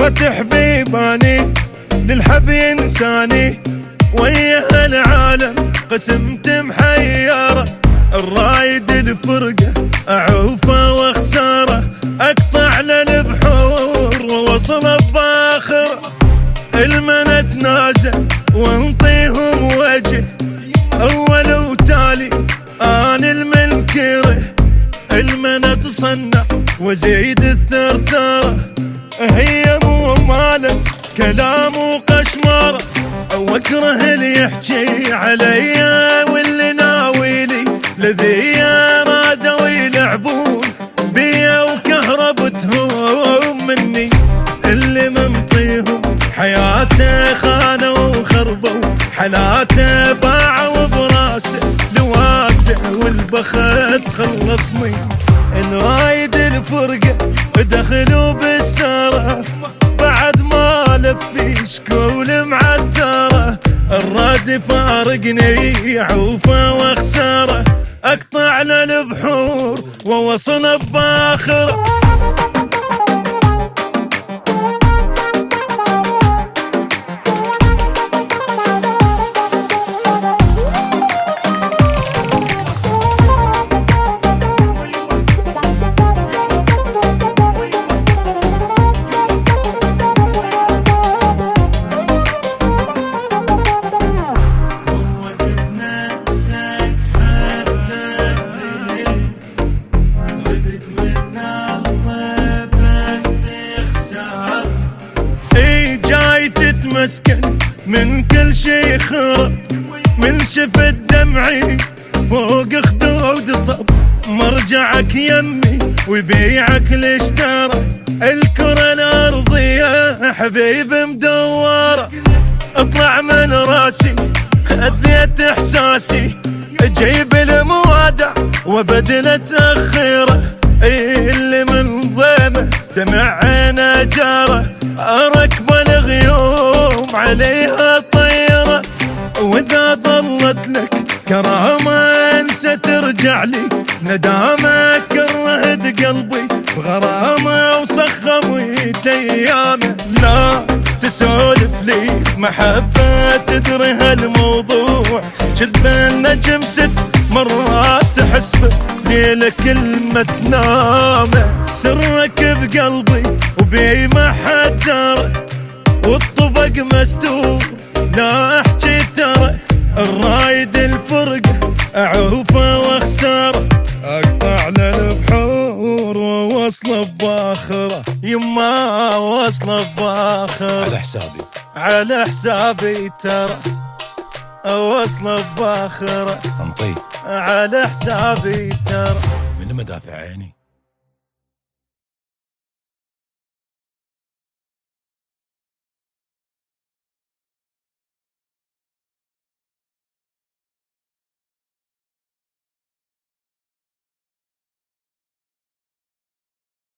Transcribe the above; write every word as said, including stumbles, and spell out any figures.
فتح بيباني للحب ينساني، ويا العالم قسمت محيرة. الرايد الفرقة أعوفه واخساره، أقطع للبحور ووصل باخر. المنى تنازل وانطيهم وجه، أول وتالي أنا المنكره. المنى تصنع وزيد الثرثرة، هي مو مالت كلام وقشمرة. واكره اللي يحكي علي واللي ناويلي لذي رادوا يلعبون بيا وكهربتهم مني. اللي منطيهم حياته خانوا وخربوا حلاته، باعوا براسه لواته والبخت خلصني. الرايد الفرقة دخلوا بالسارة بعد ما لفي شكول معذرة. الراد فارقني عوفه واخساره، اقطع للبحور ووصل باخره. مسكن من كل شي خرب، من شفت دمعي فوق خدود صب. مرجعك يمي ويبيعك الاشترى، الكرة الارضية حبيب مدورة. اطلع من راسي اذيت احساسي، جيب الموادع وبدل تأخيره. اللي من ضيمه دمع عينه جاره، اركب الغيوم عليها طيرة. واذا ظلت لك كرامة انسى ترجع لي، ندامة كرهت قلبي بغرامة وصخمت ايامه. لا تسولف لي محبة تدري هالموضوع، كذب النجم ست مرات تحسبه ليلة كلمة نامه. سرك بقلبي وبي ما حد درى، والطبق مستور لا احكي ترى. الرايد الفرقة اعوفه واخساره، اقطع للبحور ووصل باخره. يما وصل باخره على حسابي على حسابي ترى، وصل باخره انطي على حسابي ترى. من مدافع عيني